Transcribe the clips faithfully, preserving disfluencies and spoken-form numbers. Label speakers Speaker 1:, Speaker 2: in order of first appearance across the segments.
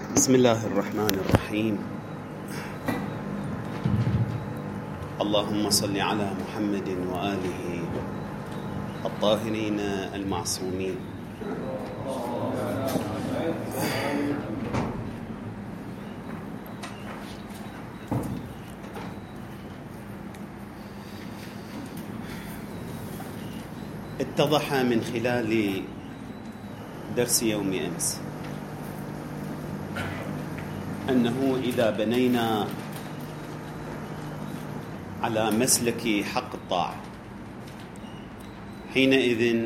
Speaker 1: بسم الله الرحمن الرحيم. اللهم صل على محمد وآله الطاهرين المعصومين. اتضح من خلال درس يوم أمس أنه إذا بنينا على مسلك حق الطاعة حينئذ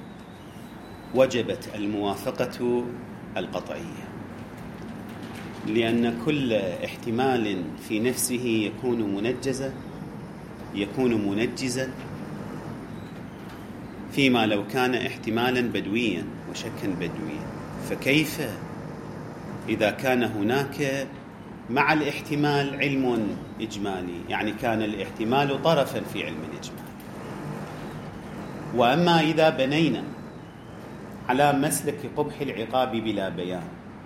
Speaker 1: وجبت الموافقة القطعية، لأن كل احتمال في نفسه يكون منجزا يكون منجزا فيما لو كان احتمالا بدويا وشكا بدويا، فكيف إذا كان هناك مع الاحتمال علم إجمالي، يعني كان الاحتمال طرفا في علم الإجمال. وأما إذا بنينا على مسلك قبح العقاب بلا بيان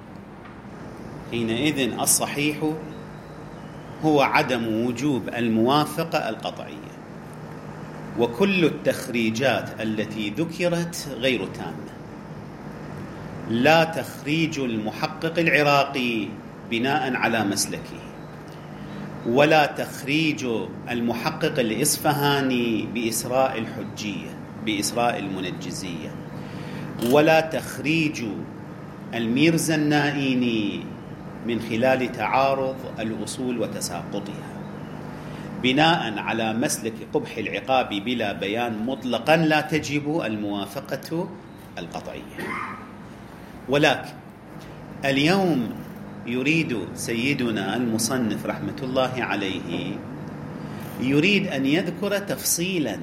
Speaker 1: حينئذ الصحيح هو عدم وجوب الموافقة القطعية، وكل التخريجات التي ذكرت غير تامة. لا تخريج المحقق العراقي بناء على مسلكه، ولا تخريج المحقق الإصفهاني بإسراء الحجية بإسراء المنجزية، ولا تخريج الميرزا النائيني من خلال تعارض الأصول وتساقطها بناء على مسلك قبح العقاب بلا بيان مطلقا لا تجب الموافقة القطعية. ولكن اليوم يريد سيدنا المصنف رحمة الله عليه يريد أن يذكر تفصيلا،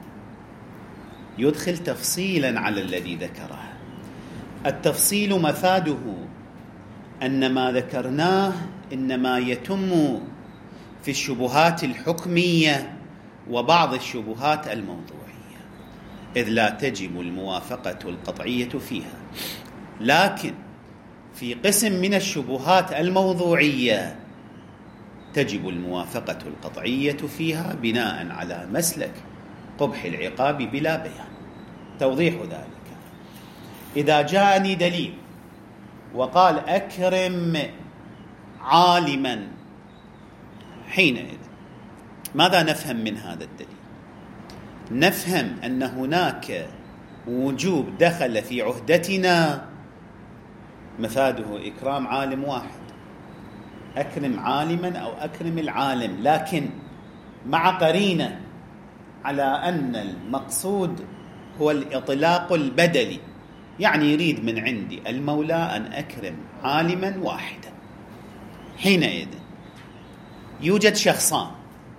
Speaker 1: يدخل تفصيلا على الذي ذكره. التفصيل مفاده أن ما ذكرناه إنما يتم في الشبهات الحكمية وبعض الشبهات الموضوعية، إذ لا تجب الموافقة القطعية فيها. لكن في قسم من الشبهات الموضوعية تجب الموافقة القطعية فيها بناء على مسلك قبح العقاب بلا بيان. توضيح ذلك: إذا جاءني دليل وقال أكرم عالما، حينئذ ماذا نفهم من هذا الدليل؟ نفهم أن هناك وجوب دخل في عهدتنا مفاده إكرام عالم واحد، أكرم عالما أو أكرم العالم، لكن مع قرينة على أن المقصود هو الإطلاق البدلي، يعني يريد من عندي المولى أن أكرم عالما واحدا. حينئذ يوجد شخصان،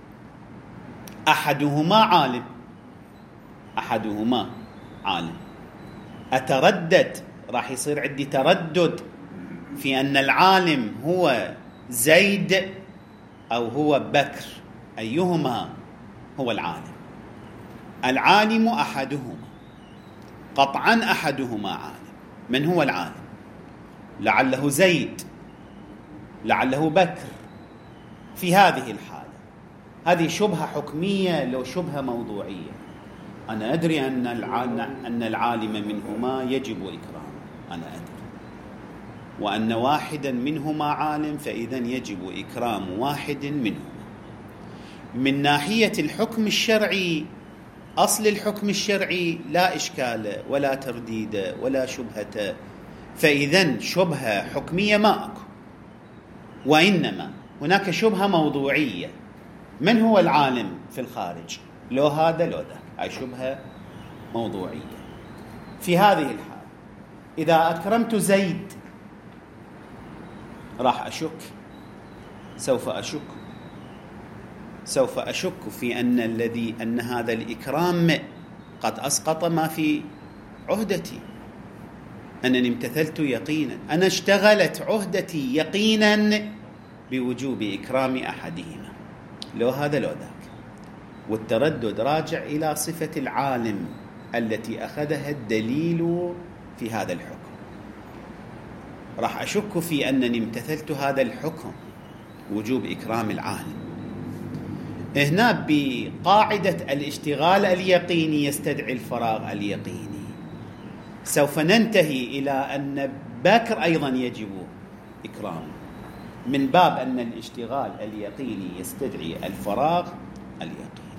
Speaker 1: أحدهما عالم أحدهما عالم أتردد، راح يصير عندي تردد في أن العالم هو زيد أو هو بكر، أيهما هو العالم؟ العالم أحدهما، قطعا أحدهما عالم. من هو العالم؟ لعله زيد، لعله بكر. في هذه الحالة هذه شبهة حكمية لو شبهة موضوعية. أنا أدري أن أن العالم منهما يجب إكرامه، أنا أدري، وأن واحدا منهما عالم، فإذا يجب إكرام واحد منهما. من ناحية الحكم الشرعي، أصل الحكم الشرعي لا إشكال ولا ترديد ولا شبهة، فإذا شبهة حكمية ما أكو، وإنما هناك شبهة موضوعية. من هو العالم في الخارج؟ لو هذا لو ذاك، هاي شبهة موضوعية. في هذه الحالة إذا أكرمت زيد راح أشك، سوف أشك سوف أشك في أن الذي أن هذا الإكرام قد أسقط ما في عهدتي، أنني امتثلت يقينا، أنا اشتغلت عهدتي يقينا بوجوب إكرام أحدهما، لو هذا لو ذاك. والتردد راجع إلى صفة العالم التي أخذها الدليل في هذا الحكم. راح أشك في أنني امتثلت هذا الحكم، وجوب إكرام العالم. هنا بقاعدة الاشتغال اليقيني يستدعي الفراغ اليقيني، سوف ننتهي إلى أن بكر أيضا يجب إكرامه، من باب أن الاشتغال اليقيني يستدعي الفراغ اليقيني.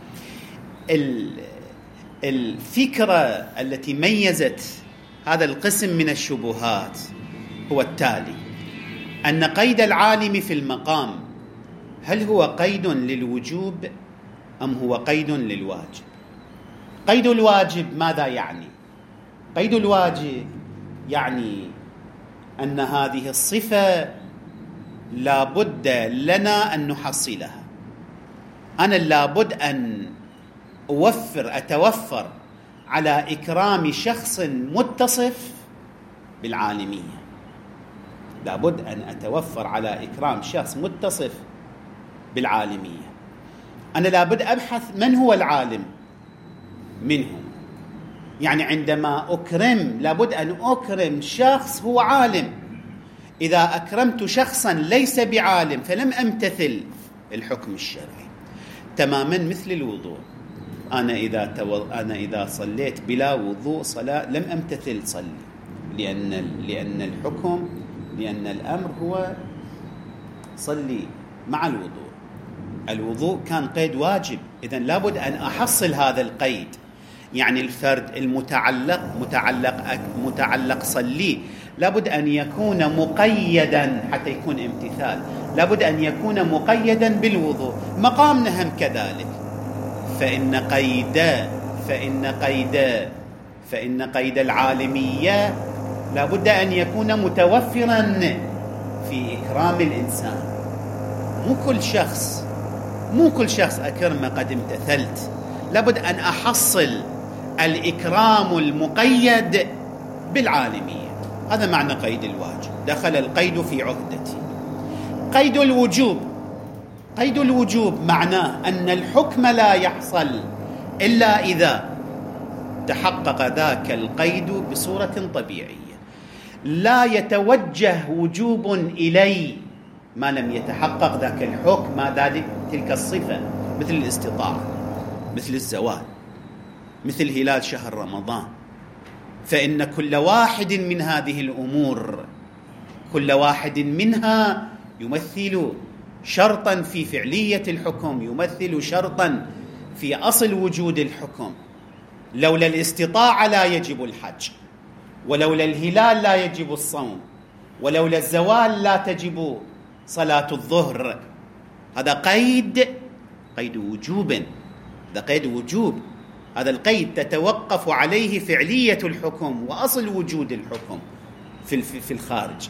Speaker 1: الفكرة التي ميزت هذا القسم من الشبهات هو التالي: أن قيد العالم في المقام هل هو قيد للوجوب أم هو قيد للواجب؟ قيد الواجب ماذا يعني؟ قيد الواجب يعني أن هذه الصفة لا بد لنا أن نحصلها. أنا لابد أن أوفر أتوفر على إكرام شخص متصف بالعالمية، لابد أن أتوفر على إكرام شخص متصف بالعالمية. أنا لابد أبحث من هو العالم منهم، يعني عندما أكرم لابد أن أكرم شخص هو عالم. إذا أكرمت شخصا ليس بعالم فلم أمتثل الحكم الشرعي. تماما مثل الوضوء، أنا إذا تو... أنا إذا صليت بلا وضوء صلاة لم أمتثل صلي، لأن لأن الحكم لأن الأمر هو صلي مع الوضوء. الوضوء كان قيد واجب، إذن لابد أن أحصل هذا القيد. يعني الفرد المتعلق متعلق متعلق صلي لابد أن يكون مقيدا حتى يكون امتثال، لابد أن يكون مقيدا بالوضوء. مقامنا هم كذلك، فإن قيد فإن قيد فإن قيد العالمية لابد أن يكون متوفرا في إكرام الإنسان. مو كل شخص مو كل شخص أكرمه قد امتثلت، لابد أن أحصل الإكرام المقيد بالعالمية. هذا معنى قيد الواجب. دخل القيد في عهدتي. قيد الوجوب قيد الوجوب معناه أن الحكم لا يحصل إلا إذا تحقق ذاك القيد بصورة طبيعية. لا يتوجه وجوب إلي ما لم يتحقق ذاك الحكم، ما ذلك تلك الصفة، مثل الاستطاعة، مثل الزوال، مثل هلال شهر رمضان. فإن كل واحد من هذه الأمور كل واحد منها يمثل شرطا في فعلية الحكم، يمثل شرطا في أصل وجود الحكم. لولا الاستطاعة لا يجب الحج، ولولا الهلال لا يجب الصوم، ولولا الزوال لا تجب صلاة الظهر. هذا قيد قيد وجوب، هذا قيد وجوب. هذا القيد تتوقف عليه فعلية الحكم وأصل وجود الحكم في في الخارج.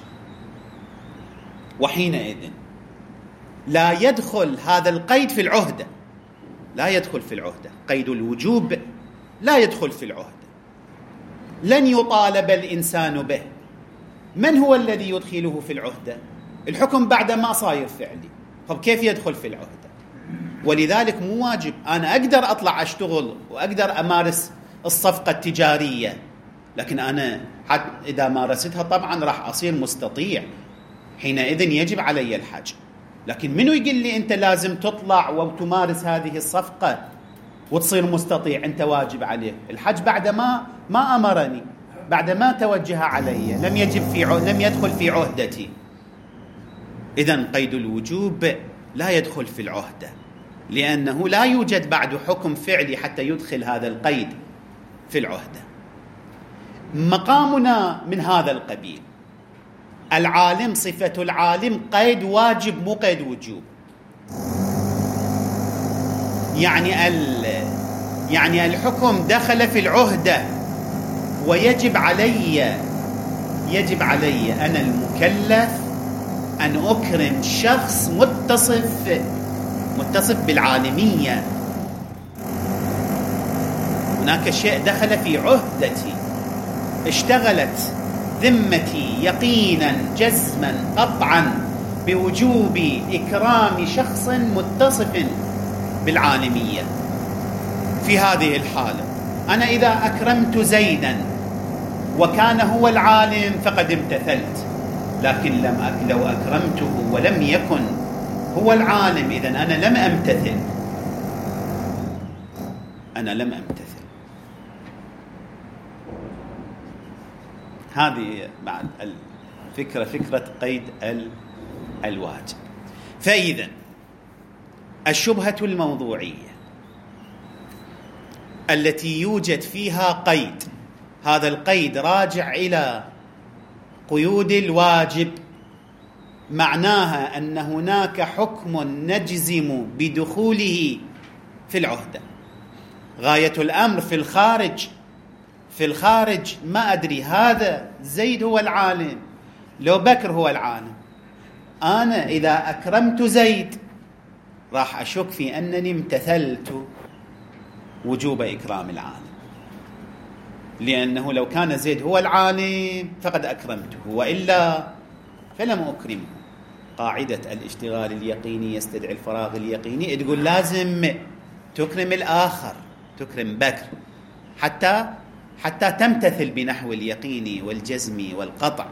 Speaker 1: وحينئذ لا يدخل هذا القيد في العهدة، لا يدخل في العهدة. قيد الوجوب لا يدخل في العهدة، لن يطالب الإنسان به. من هو الذي يدخله في العهدة؟ الحكم بعد ما صاير فعلي، طب كيف يدخل في العهدة؟ ولذلك مو واجب. أنا أقدر أطلع أشتغل وأقدر أمارس الصفقة التجارية، لكن أنا حتى إذا مارستها طبعا راح أصير مستطيع، حينئذ يجب علي الحج. لكن منو يقول لي أنت لازم تطلع وتمارس هذه الصفقة وتصير مستطيع؟ أنت واجب عليه الحج بعد ما ما أمرني، بعد ما توجه علي، لم يجب في ع... لم يدخل في عهدتي. إذن قيد الوجوب لا يدخل في العهدة، لأنه لا يوجد بعد حكم فعلي حتى يدخل هذا القيد في العهدة. مقامنا من هذا القبيل. العالم، صفة العالم قيد واجب مو قيد وجوب. يعني ال يعني الحكم دخل في العهدة، ويجب علي يجب علي أنا المكلف أن أكرم شخص متصف متصف بالعالمية. هناك شيء دخل في عهدتي، اشتغلت ذمتي يقينا جزما قطعا بوجوب إكرام شخص متصف بالعالمية. في هذه الحالة أنا إذا أكرمت زيدا وكان هو العالم فقد امتثلت، لكن لم أك لو أكرمته ولم يكن هو العالم، إذن أنا لم أمتثل، أنا لم أمتثل. هذه بعد الفكرة فكرة قيد الواجب. فإذا الشبهة الموضوعية التي يوجد فيها قيد، هذا القيد راجع إلى قيود الواجب، معناها أن هناك حكم نجزم بدخوله في العهدة. غاية الأمر في الخارج، في الخارج ما أدري هذا زيد هو العالم لو بكر هو العالم. أنا إذا أكرمت زيد راح أشك في أنني امتثلت وجوب إكرام العالم، لأنه لو كان زيد هو العالم فقد أكرمته، وإلا فلم أكرمه. قاعدة الاشتغال اليقيني يستدعي الفراغ اليقيني تقول لازم تكرم الآخر، تكرم بكر حتى حتى تمتثل بنحو اليقين والجزم والقطع.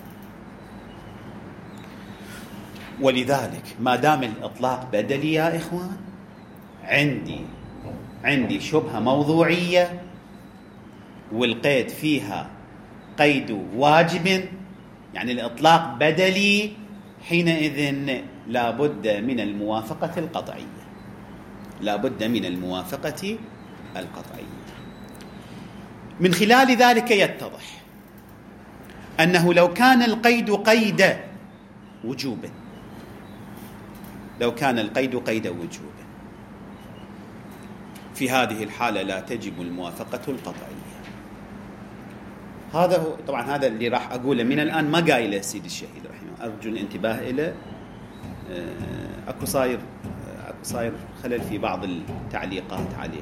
Speaker 1: ولذلك ما دام الإطلاق بدلي يا إخوان، عندي عندي شبهة موضوعية والقيد فيها قيد واجب، يعني الإطلاق بدلي، حينئذ لا بد من الموافقة القطعية، لا بد من الموافقة القطعية. من خلال ذلك يتضح أنه لو كان القيد قيد وجوب، لو كان القيد قيد وجوب، في هذه الحالة لا تجب الموافقة القطعية. هذا هو طبعا هذا اللي راح أقوله من الآن، ما قايله سيد الشهيد رحمه، أرجو الانتباه إلى أكو صاير أكو صاير خلل في بعض التعليقات عليه،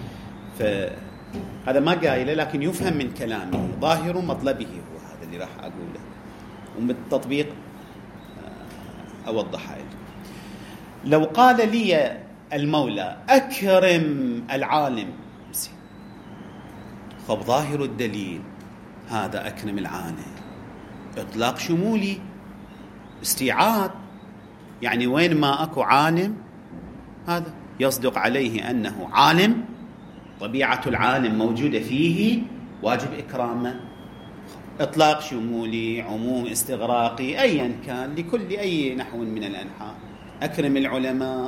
Speaker 1: فهذا ما قايله لكن يفهم من كلامه، ظاهر مطلبه هو هذا اللي راح أقوله، وبالتطبيق أوضحها لكم. لو قال لي المولى أكرم العالم، خب ظاهر الدليل هذا أكرم العالم إطلاق شمولي استيعاب، يعني وين ما أكو عالم هذا يصدق عليه أنه عالم، طبيعة العالم موجودة فيه، واجب إكرامه. إطلاق شمولي، عموم استغراقي، أيا كان، لكل أي نحو من الأنحاء. أكرم العلماء،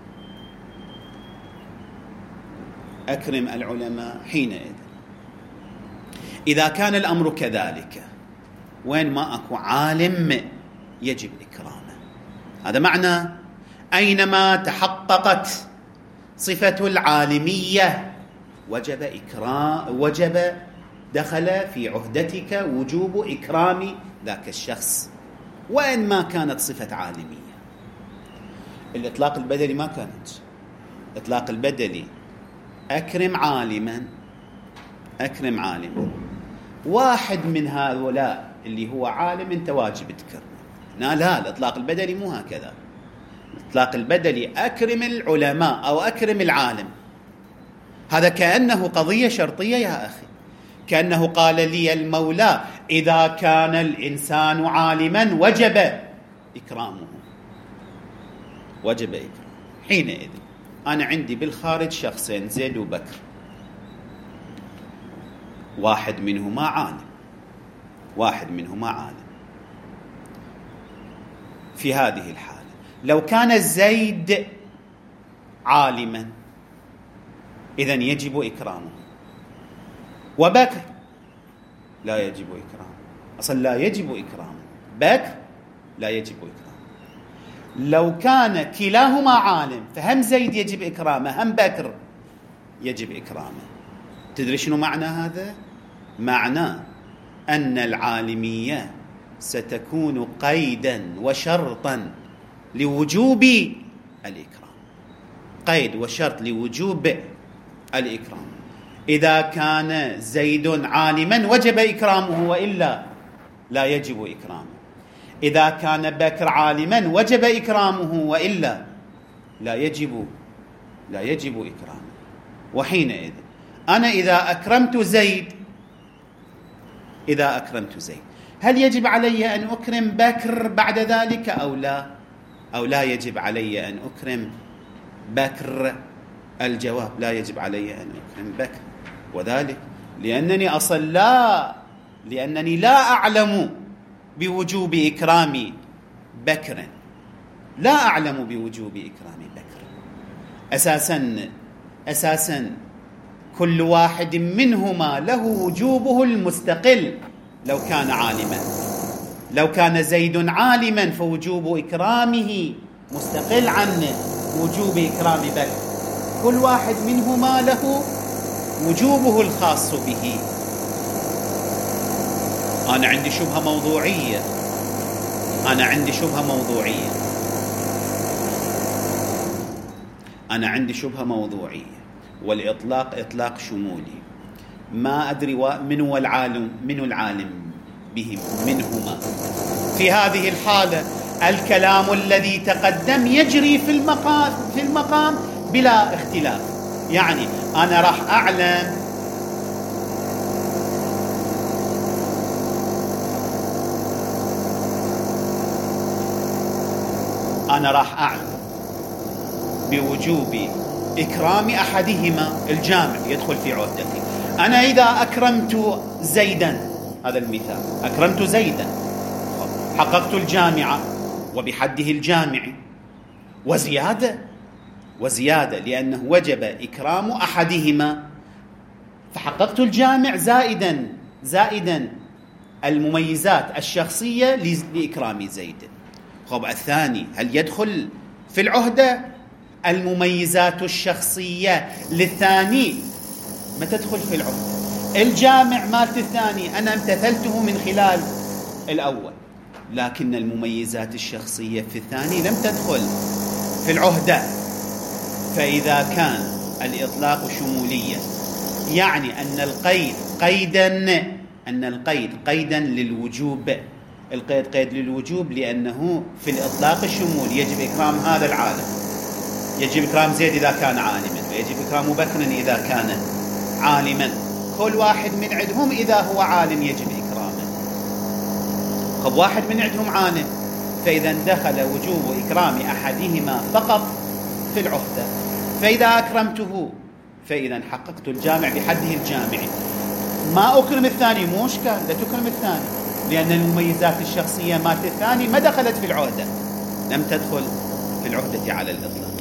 Speaker 1: أكرم العلماء. حينئذ إذا كان الأمر كذلك، وين ما أكو عالم يجب إكرامه. هذا معنى أينما تحققت صفة العالمية وجب إكرام، وجب دخل في عهدتك وجوب إكرام ذاك الشخص، وإن ما كانت صفة عالمية. الإطلاق البدلي ما كانت، إطلاق البدلي أكرم عالما، أكرم عالما، واحد من هؤلاء اللي هو عالم أنت واجب تكرمه. لا لا، الإطلاق البدلي مو هكذا. الإطلاق البدلي أكرم العلماء أو أكرم العالم، هذا كأنه قضية شرطية يا أخي، كأنه قال لي المولى إذا كان الإنسان عالما وجب إكرامه، وجب إكرامه. حينئذ أنا عندي بالخارج شخصين زيد وبكر، واحد منهما عالم، واحد منهما عالم. في هذه الحالة لو كان زيد عالما إذن يجب إكرامه، وبكر لا يجب إكرامه، أصلا لا يجب إكرامه، بكر لا يجب إكرامه. لو كان كلاهما عالم فهم زيد يجب إكرامه هم بكر يجب إكرامه. تدري شنو معنى هذا؟ معنى أن العالمية ستكون قيدا وشرطا لوجوب الإكرام، قيد وشرط لوجوب الإكرام. إذا كان زيد عالما وجب إكرامه وإلا لا يجب إكرامه، إذا كان بكر عالما وجب إكرامه وإلا لا يجب لا يجب إكرامه. وحينئذ أنا إذا أكرمت زيد إذا أكرمت زيد هل يجب علي أن أكرم بكر بعد ذلك أو لا؟ أو لا يجب علي أن أكرم بكر؟ الجواب: لا يجب علي أن أكرم بكر، وذلك لأنني أصل لا لأنني لا أعلم بوجوب إكرام بكر، لا أعلم بوجوب إكرام بكر. أساساً أساساً كل واحد منهما له وجوبه المستقل. لو كان عالما لو كان زيد عالما فوجوب إكرامه مستقل عن وجوب إكرام بكر. كل واحد منهما له وجوبه الخاص به. أنا عندي شبهة موضوعية أنا عندي شبهة موضوعية أنا عندي شبهة موضوعية والإطلاق إطلاق شمولي. ما أدري من هو العالم من العالم بهم منهما. في هذه الحالة الكلام الذي تقدم يجري في المقام في المقام بلا اختلاف. يعني أنا راح أعلم أنا راح أعلم بوجوب إكرام أحدهما الجامع يدخل في عهدتي. أنا إذا أكرمت زيدا، هذا المثال، أكرمت زيدا حققت الجامعة وبحده الجامع وزيادة وزيادة لأنه وجب إكرام أحدهما، فحققت الجامع زائدا زائدا المميزات الشخصية لإكرام زيد. خب الثاني هل يدخل في العهدة؟ المميزات الشخصية للثاني ما تدخل في العهدة. الجامع مالت الثاني أنا امتثلته من خلال الأول، لكن المميزات الشخصية في الثاني لم تدخل في العهدة. فإذا كان الإطلاق شموليا يعني أن القيد قيدا أن القيد قيدا للوجوب. القيد قيد للوجوب لأنه في الإطلاق الشمول يجب إكرام هذا العالم، يجب إكرام زيد إذا كان عالما، ويجب إكرام بكر إذا كان عالما. كل واحد من عندهم إذا هو عالم يجب إكرامه. خب واحد من عندهم عالم، فإذا دخل وجوب إكرام أحدهما فقط في العهدة. فإذا أكرمته فإذا حققت الجامع بحده الجامع. ما أكرم الثاني مو إشكال، لا تكرم الثاني لأن المميزات الشخصية مالت الثاني ما دخلت في العهدة، لم تدخل في العهدة على الإطلاق.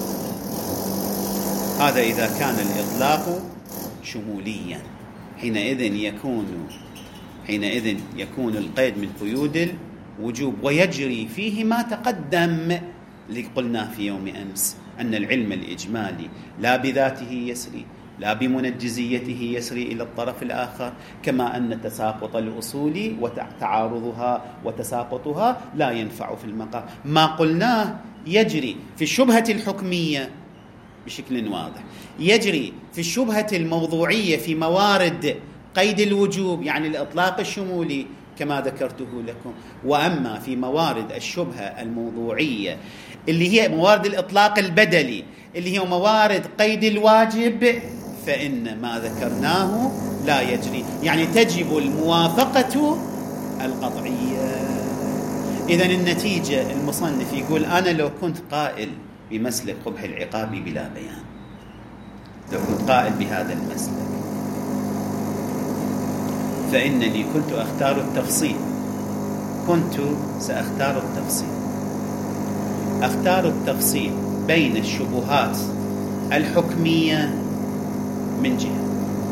Speaker 1: هذا إذا كان الإطلاق شموليا، حينئذ يكون حينئذ يكون القيد من قيود الوجوب ويجري فيه ما تقدم اللي قلناه في يوم أمس، أن العلم الإجمالي لا بذاته يسري لا بمنجزيته يسري إلى الطرف الآخر، كما أن تساقط الأصول وتعارضها وتساقطها لا ينفع في المقام. ما قلناه يجري في الشبهة الحكمية بشكل واضح، يجري في الشبهة الموضوعية في موارد قيد الوجوب يعني الإطلاق الشمولي كما ذكرته لكم. وأما في موارد الشبهة الموضوعية اللي هي موارد الإطلاق البدلي اللي هي موارد قيد الواجب فإن ما ذكرناه لا يجري، يعني تجب الموافقة القطعية. إذن النتيجة المصنف يقول أنا لو كنت قائل بمسلك قبح العقاب بلا بيان، لو كنت قائل بهذا المسلك فإنني كنت أختار التفصيل كنت سأختار التفصيل أختار التفصيل بين الشبهات الحكمية من جهة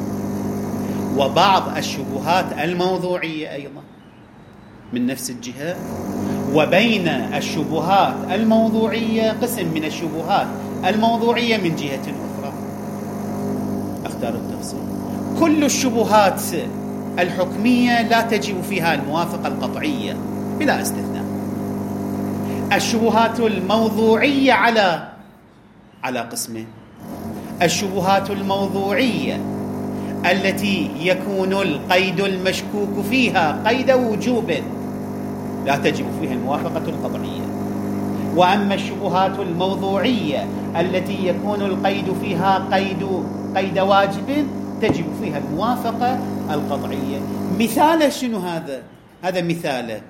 Speaker 1: وبعض الشبهات الموضوعية أيضا من نفس الجهة، وبين الشبهات الموضوعية قسم من الشبهات الموضوعية من جهة أخرى. أختار التفصيل. كل الشبهات الحكمية لا تجب فيها الموافقة القطعية بلا استثناء. الشبهات الموضوعية على على قسمين: الشبهات الموضوعية التي يكون القيد المشكوك فيها قيد وجوب لا تجب فيها الموافقة القطعية، وأما الشبهات الموضوعية التي يكون القيد فيها قيد قيد واجب تجب فيها الموافقة القطعية. مثال شنو هذا؟ هذا مثاله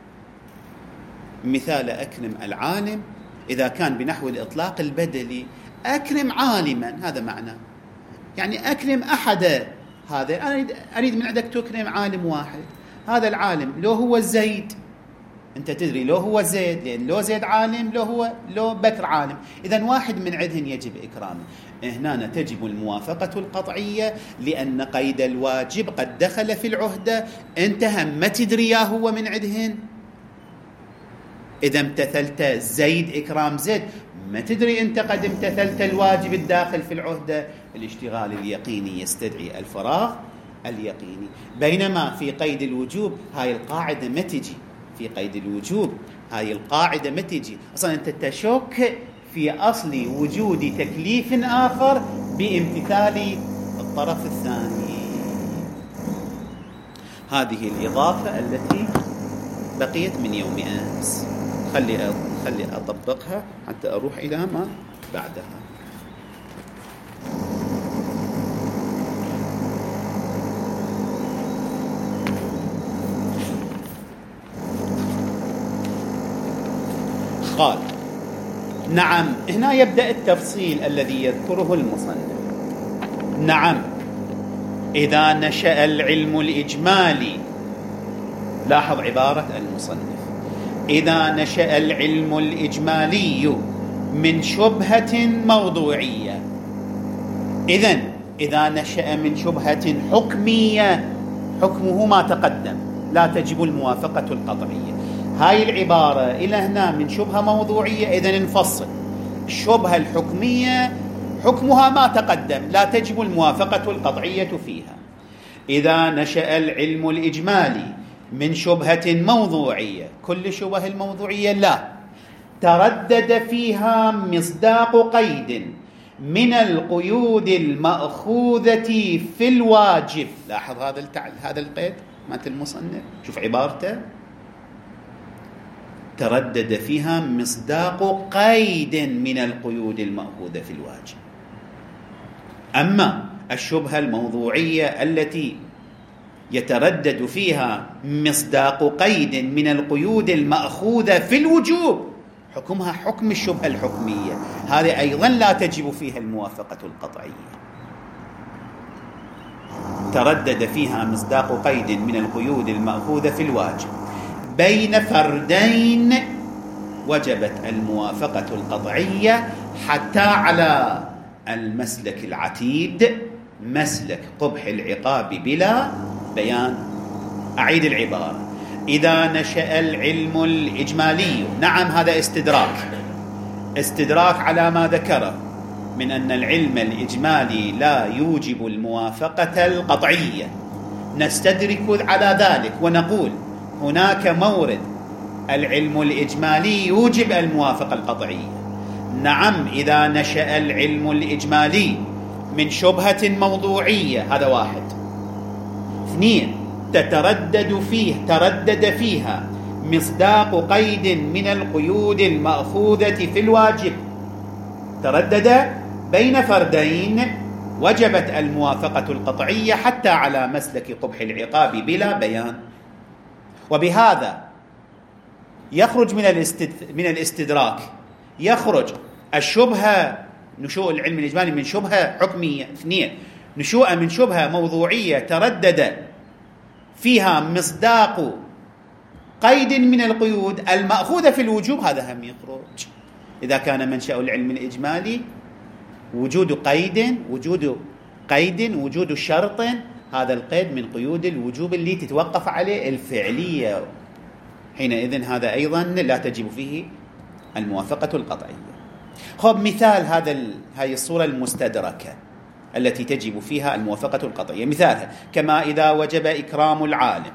Speaker 1: مثال أكرم العالم إذا كان بنحو الإطلاق البدلي، أكرم عالما، هذا معنى يعني أكرم أحد. هذا أريد, أريد من عندك تكرم عالم واحد. هذا العالم لو هو زيد، أنت تدري لو هو زيد، لأن لو زيد عالم لو هو لو بكر عالم، إذن واحد من عندهن يجب إكرامه. هنا تجب الموافقة القطعية لأن قيد الواجب قد دخل في العهدة، أنت هم ما تدري يا هو من عندهن. إذا امتثلت زيد إكرام زيد، ما تدري أنت قد امتثلت الواجب الداخل في العهدة. الاشتغال اليقيني يستدعي الفراغ اليقيني، بينما في قيد الوجوب هاي القاعدة ما تجي. في قيد الوجوب هاي القاعدة ما تجي أصلا، أنت تشك في أصل وجود تكليف آخر بامتثال الطرف الثاني. هذه الإضافة التي بقيت من يوم أمس، خلي خلي أطبقها حتى أروح إلى ما بعدها. قال نعم، هنا يبدأ التفصيل الذي يذكره المصنف. نعم، إذا نشأ العلم الإجمالي، لاحظ عبارة المصنف، إذا نشأ العلم الإجمالي من شبهة موضوعية. إذن إذا نشأ من شبهة حكمية، حكمه ما تقدم، لا تجب الموافقة القطعية. هاي العبارة إلى هنا من شبهة موضوعية، إذن نفصل. الشبهة الحكمية حكمها ما تقدم، لا تجب الموافقة القطعية فيها. إذا نشأ العلم الإجمالي من شبهة موضوعية، كل شبه الموضوعية لا تردد فيها مصداق قيد من القيود المأخوذة في الواجب. لاحظ هذا التعل... هذا القيد مات المصنف، شوف عبارته، تردد فيها مصداق قيد من القيود المأخوذة في الواجب. أما الشبهة الموضوعية التي يتردد فيها مصداق قيد من القيود المأخوذة في الوجوب، حكمها حكم الشبهة الحكمية، هذه أيضا لا تجب فيها الموافقة القطعية. تردد فيها مصداق قيد من القيود المأخوذة في الواجب بين فردين، وجبت الموافقة القطعية حتى على المسلك العتيد، مسلك قبح العقاب بلا بيان. أعيد العبارة، إذا نشأ العلم الإجمالي، نعم هذا استدراك، استدراك على ما ذكره من أن العلم الإجمالي لا يوجب الموافقة القطعية، نستدرك على ذلك ونقول هناك مورد العلم الإجمالي يوجب الموافقة القطعية. نعم، إذا نشأ العلم الإجمالي من شبهة موضوعية، هذا واحد. اثنين، تتردد فيه تردد فيها مصداق قيد من القيود المأخوذة في الواجب، تردد بين فردين، وجبت الموافقة القطعية حتى على مسلك قبح العقاب بلا بيان. وبهذا يخرج من الاستد... من الاستدراك، يخرج الشبهة، نشوء العلم الإجمالي من شبهة حكمية. اثنين، نشوء من شبهة موضوعية تردد فيها مصداق قيد من القيود المأخوذة في الوجوب، هذا هم يخرج. إذا كان منشأ العلم الإجمالي وجود قيد وجود قيد وجود شرط، هذا القيد من قيود الوجوب اللي تتوقف عليه الفعلية، حينئذ هذا أيضا لا تجب فيه الموافقة القطعية. خب مثال هذا ال... هذه الصورة المستدركة التي تجب فيها الموافقة القطعية، مثالها كما إذا وجب إكرام العالم،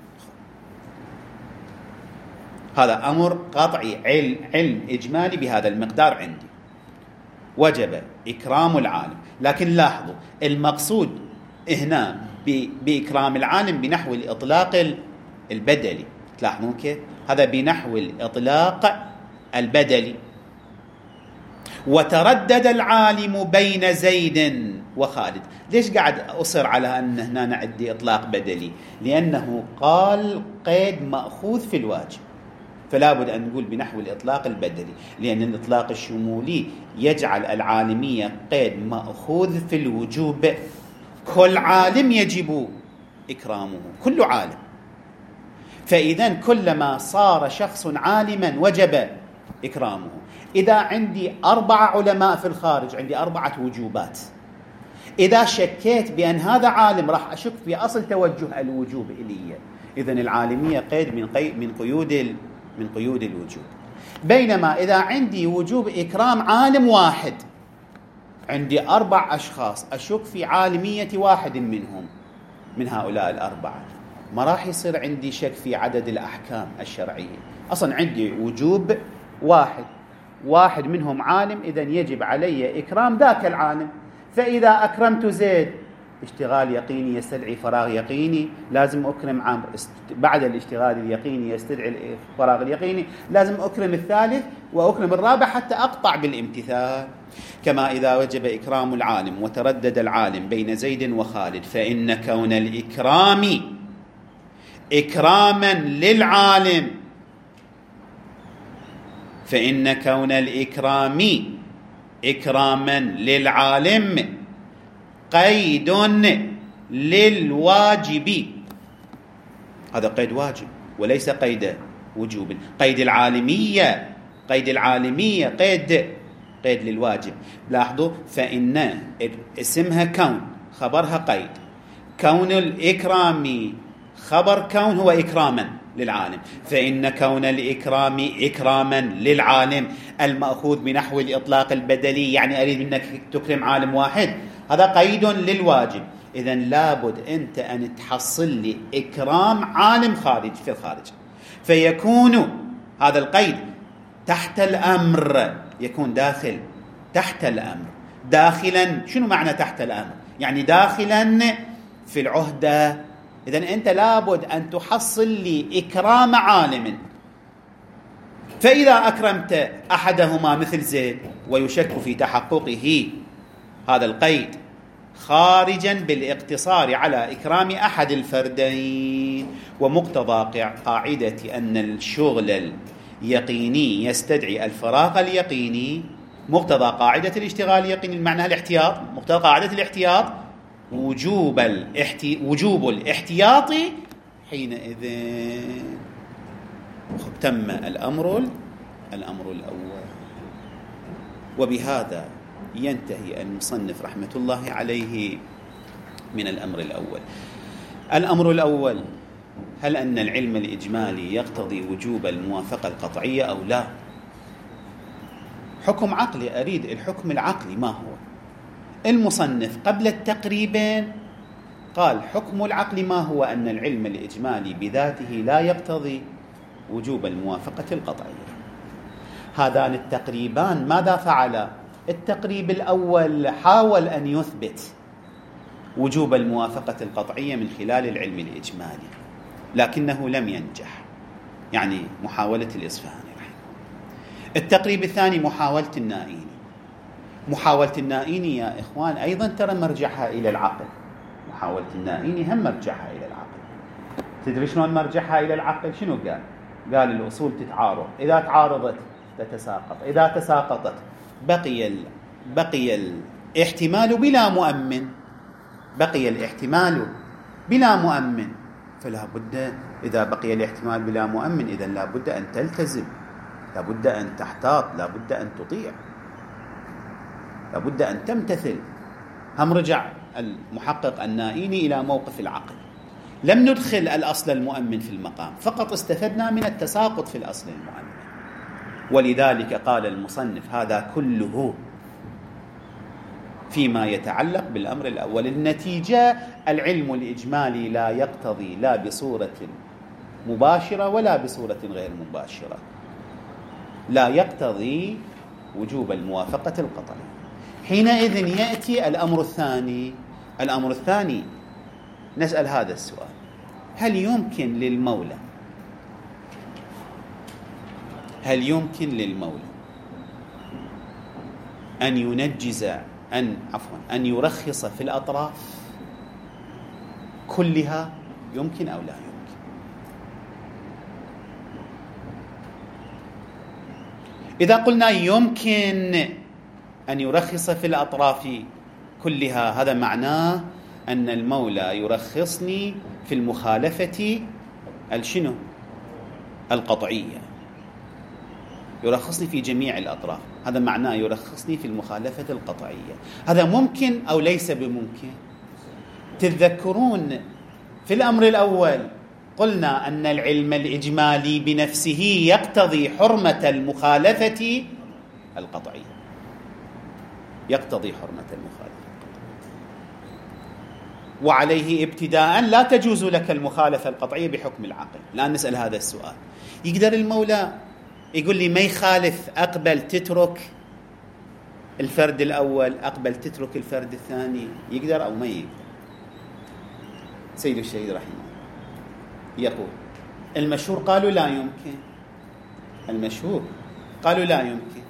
Speaker 1: هذا أمر قطعي، علم, علم إجمالي بهذا المقدار عندي، وجب إكرام العالم. لكن لاحظوا المقصود هنا بإكرام العالم بنحو الإطلاق البدلي، تلاحظون كيف؟ هذا بنحو الإطلاق البدلي. وتردد العالم بين زيد وخالد. ليش قاعد أصر على أن هنا عندي إطلاق بدلي؟ لأنه قال قيد مأخوذ في الواجب، فلا بد أن نقول بنحو الإطلاق البدلي، لأن الإطلاق الشمولي يجعل العالمية قيد مأخوذ في الوجوب. كل عالم يجب إكرامه، كل عالم. فإذا كلما صار شخص عالما وجب إكرامه. إذا عندي أربعة علماء في الخارج عندي أربعة وجوبات، إذا شكيت بأن هذا عالم راح أشك في أصل توجه الوجوب إلي. إذن العالمية قيد من قي من قيود من قيود الوجوب. بينما إذا عندي وجوب إكرام عالم واحد، عندي أربع أشخاص أشك في عالمية واحد منهم من هؤلاء الأربعة، ما راح يصير عندي شك في عدد الأحكام الشرعية. أصلا عندي وجوب واحد، واحد منهم عالم، إذن يجب علي إكرام ذاك العالم. فإذا أكرمت زيد اشتغال يقيني يستدعي فراغ يقيني، لازم أكرم عمرو. بعد الاشتغال اليقيني يستدعي الفراغ اليقيني، لازم أكرم الثالث وأكرم الرابع حتى أقطع بالامتثال. كما إذا وجب إكرام العالم وتردد العالم بين زيد وخالد، فإن كون الإكرام إكراما للعالم فإن كون الإكرام إكراما للعالم قيد للواجب. هذا قيد واجب وليس قيد وجوب. قيد العالمية قيد العالمية قيد قيد للواجب. لاحظوا، فإن اسمها كون، خبرها قيد. كون الإكرام خبر كون هو إكراما للعالم، فإن كون الإكرام إكراما للعالم المأخوذ بنحو الإطلاق البدلي، يعني أريد منك تكرم عالم واحد، هذا قيد للواجب. إذن لابد أنت أن تحصل لي إكرام عالم خارج في الخارج، فيكون هذا القيد تحت الأمر، يكون داخل تحت الأمر. داخلا، شنو معنى تحت الأمر؟ يعني داخلا في العهدة. إذن أنت لابد أن تحصل لي إكرام عالم. فإذا أكرمت أحدهما مثل زيد ويشك في تحققه هذا القيد خارجا بالاقتصار على إكرام أحد الفردين، ومقتضى قاعدة أن الشغل اليقيني يستدعي الفراغ اليقيني، مقتضى قاعدة الاشتغال اليقيني معناها الاحتياط، مقتضى قاعدة الاحتياط وجوب الاحتي... وجوب الاحتياط حينئذ تم الأمر الأمر الأول. وبهذا ينتهي المصنف رحمة الله عليه من الأمر الأول. الأمر الأول: هل أن العلم الإجمالي يقتضي وجوب الموافقة القطعية أو لا؟ حكم عقلي، أريد الحكم العقلي ما هو. المصنف قبل التقريبين قال حكم العقل ما هو؟ أن العلم الإجمالي بذاته لا يقتضي وجوب الموافقة القطعية. هذان التقريبان ماذا فعل؟ التقريب الأول حاول أن يثبت وجوب الموافقة القطعية من خلال العلم الإجمالي، لكنه لم ينجح، يعني محاولة الإصفهاني. التقريب الثاني محاولة النائيني. محاولة النائيني يا إخوان أيضا ترى مرجعها إلى العقل. محاولة النائيني هم مرجعها إلى العقل. تدري شلون مرجعها إلى العقل؟ شنو قال؟ قال الأصول تتعارض، إذا تعارضت تتساقط، إذا تساقطت بقي ال... بقي الاحتمال بلا مؤمن، بقي الاحتمال بلا مؤمن. فلا بد إذا بقي الاحتمال بلا مؤمن إذن لا بد أن تلتزم، لا بد أن تحتاط، لا بد أن تطيع، لا بد أن تمتثل. هم رجع المحقق النائيني إلى موقف العقل. لم ندخل الأصل المؤمن في المقام، فقط استفدنا من التساقط في الأصل المؤمن. ولذلك قال المصنف هذا كله فيما يتعلق بالأمر الأول. النتيجة العلم الإجمالي لا يقتضي لا بصورة مباشرة ولا بصورة غير مباشرة، لا يقتضي وجوب الموافقة القطعية. حينئذ يأتي الأمر الثاني. الأمر الثاني نسأل هذا السؤال: هل يمكن للمولى هل يمكن للمولى أن ينجز أن عفوا أن يرخص في الأطراف كلها يمكن أو لا يمكن. إذا قلنا يمكن أن يرخص في الأطراف كلها، هذا معناه أن المولى يرخصني في المخالفة الشنو القطعية، يرخصني في جميع الأطراف، هذا معناه يرخصني في المخالفة القطعية. هذا ممكن أو ليس بممكن؟ تتذكرون في الأمر الأول قلنا أن العلم الإجمالي بنفسه يقتضي حرمة المخالفة القطعية، يقتضي حرمة المخالفة القطعية، وعليه ابتداء لا تجوز لك المخالفة القطعية بحكم العقل. الآن نسأل هذا السؤال، يقدر المولى يقول لي ما يخالف أقبل تترك الفرد الأول، أقبل تترك الفرد الثاني، يقدر أو ما يقدر؟ سيد الشهيد رحمه الله يقول المشهور قالوا لا يمكن، المشهور قالوا لا يمكن،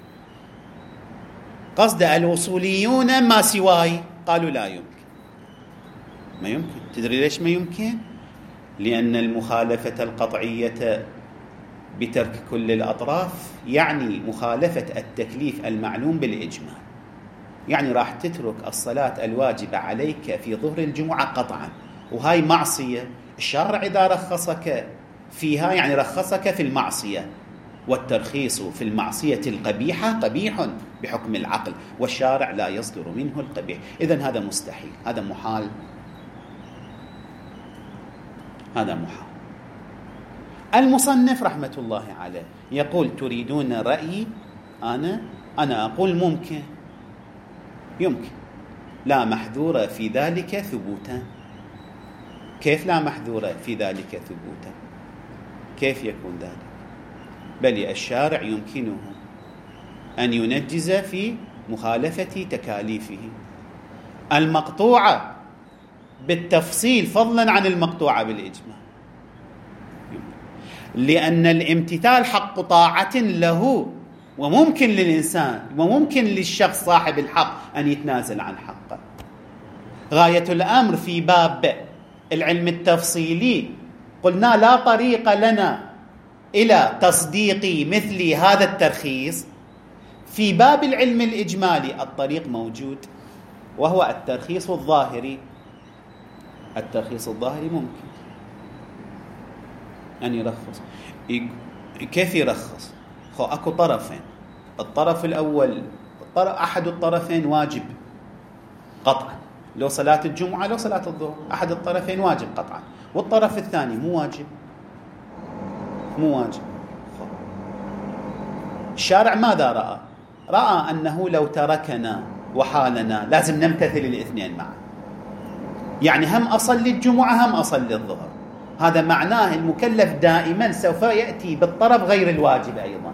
Speaker 1: قصد الوصوليون ما سواي قالوا لا يمكن. ما يمكن. تدري ليش ما يمكن؟ لأن المخالفة القطعية بترك كل الأطراف يعني مخالفة التكليف المعلوم بالإجمال، يعني راح تترك الصلاة الواجبة عليك في ظهر الجمعة قطعا، وهاي معصية. الشارع إذا رخصك فيها يعني رخصك في المعصية، والترخيص في المعصية القبيحة قبيح بحكم العقل، والشارع لا يصدر منه القبيح. إذن هذا مستحيل، هذا محال، هذا محال. المصنف رحمة الله عليه يقول تريدون رأيي؟ أنا أنا أقول ممكن، يمكن، لا محذور في ذلك ثبوتا. كيف لا محذور في ذلك ثبوتا؟ كيف يكون ذلك؟ بل الشارع يمكنه أن ينجز في مخالفة تكاليفه المقطوعة بالتفصيل فضلا عن المقطوعة بالإجمال، لأن الامتثال حق طاعة له، وممكن للإنسان وممكن للشخص صاحب الحق أن يتنازل عن حقه. غاية الأمر في باب العلم التفصيلي قلنا لا طريق لنا إلى تصديق مثل هذا الترخيص. في باب العلم الإجمالي الطريق موجود، وهو الترخيص الظاهري. الترخيص الظاهري ممكن أن يرخص. كيف يرخص؟ خو أكو طرفين، الطرف الأول أحد الطرفين واجب قطعا، لو صلاة الجمعة لو صلاة الظهر، أحد الطرفين واجب قطعا، والطرف الثاني مو واجب، مو واجب. الشارع ماذا رأى؟ رأى أنه لو تركنا وحالنا لازم نمتثل الاثنين معا، يعني هم أصلي الجمعة هم أصلي الظهر. هذا معناه المكلف دائما سوف يأتي بالطرف غير الواجب أيضا،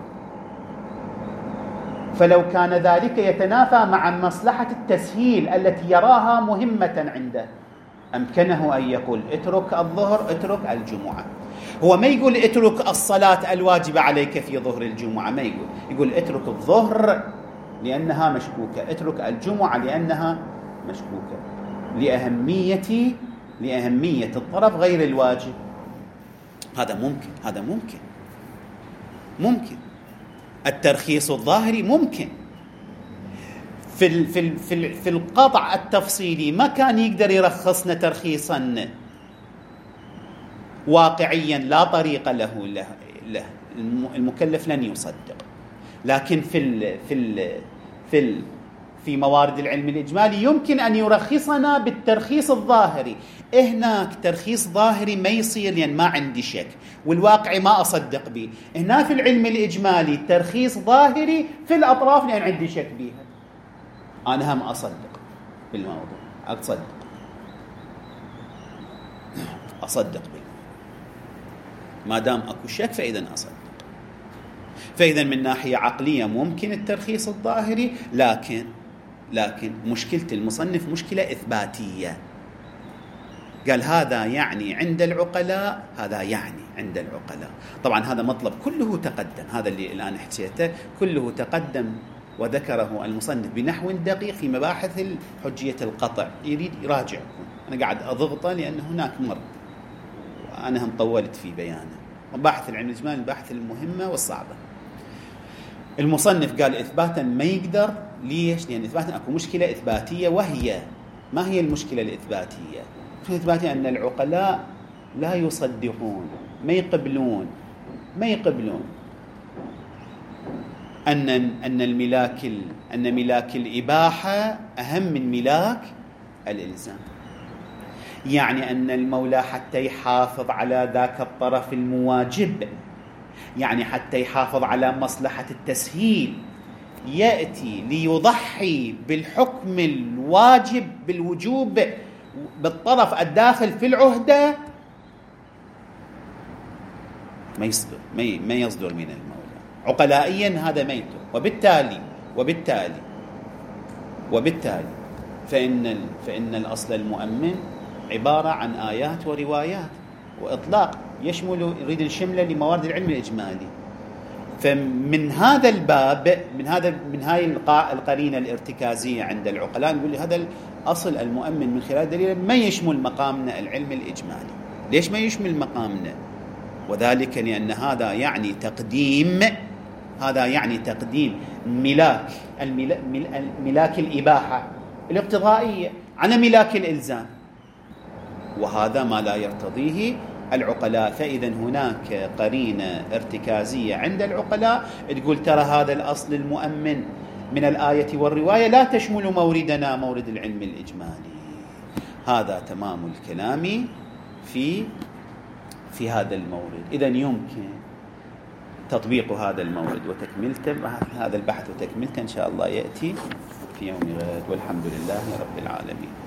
Speaker 1: فلو كان ذلك يتنافى مع مصلحة التسهيل التي يراها مهمة عنده أمكنه أن يقول اترك الظهر اترك الجمعة. هو ما يقول اترك الصلاة الواجبة عليك في ظهر الجمعة، ما يقول، يقول اترك الظهر لأنها مشكوكة، اترك الجمعة لأنها مشكوكة، لأهمية لأهمية الطرف غير الواجب. هذا ممكن، هذا ممكن ممكن الترخيص الظاهري ممكن. في ال في ال في, ال في القطع التفصيلي ما كان يقدر يرخصنا ترخيصا واقعيا لا طريق له له, له المكلف لن يصدق. لكن في ال في ال في ال في موارد العلم الإجمالي يمكن أن يرخصنا بالترخيص الظاهري. هناك ترخيص ظاهري ما يصير لأن ما عندي شك والواقع ما أصدق به. هنا في العلم الإجمالي ترخيص ظاهري في الأطراف لأن عندي شك بها، أنا هم أصدق بالموضوع، أصدق أصدق به ما دام أكو شك فإذا أصدق. فإذا من ناحية عقلية ممكن الترخيص الظاهري، لكن لكن مشكلة المصنف مشكلة إثباتية. قال هذا يعني عند العقلاء، هذا يعني عند العقلاء. طبعا هذا مطلب كله تقدم، هذا اللي الآن حكيته كله تقدم وذكره المصنف بنحو دقيق في مباحث حجية القطع، يريد يراجع. أنا قاعد أضغطه لأن هناك مر وأنا هم طولت في بيانه. مباحث العلم الإجمالي المباحث المهمة والصعبة. المصنف قال إثباتا ما يقدر. ليش؟ لأن إثباتا أكو مشكلة إثباتية، وهي ما هي المشكلة الإثباتية؟ الإثباتية أن العقلاء لا يصدقون، ما يقبلون ما يقبلون أن أن الملاك أن ملاك الإباحة أهم من ملاك الإلزام. يعني أن المولى حتى يحافظ على ذاك الطرف المواجب، يعني حتى يحافظ على مصلحة التسهيل، يأتي ليضحي بالحكم الواجب بالوجوب بالطرف الداخل في العهدة، ما يصدر ما يصدر من المولى عقلائيا، هذا ميت. وبالتالي وبالتالي وبالتالي فإن فإن الأصل المؤمن عبارة عن آيات وروايات وإطلاق يشمل يريد الشملة لموارد العلم الإجمالي. فمن هذا الباب، من هذا من هاي القرينة الارتكازية عند العقلاء، نقول هذا الأصل المؤمن من خلال دليل ما يشمل مقامنا العلم الإجمالي. ليش ما يشمل مقامنا؟ وذلك لأن هذا يعني تقديم هذا يعني تقديم ملاك ملاك الإباحة الاقتضائية على ملاك الإلزام، وهذا ما لا يرتضيه العقلاء. فإذا هناك قرينة ارتكازية عند العقلاء تقول ترى هذا الأصل المؤمن من الآية والرواية لا تشمل موردنا مورد العلم الإجمالي. هذا تمام الكلام في في هذا المورد. إذن يمكن تطبيق هذا المورد وتكملته، هذا البحث وتكملته إن شاء الله يأتي في يوم غد، والحمد لله رب العالمين.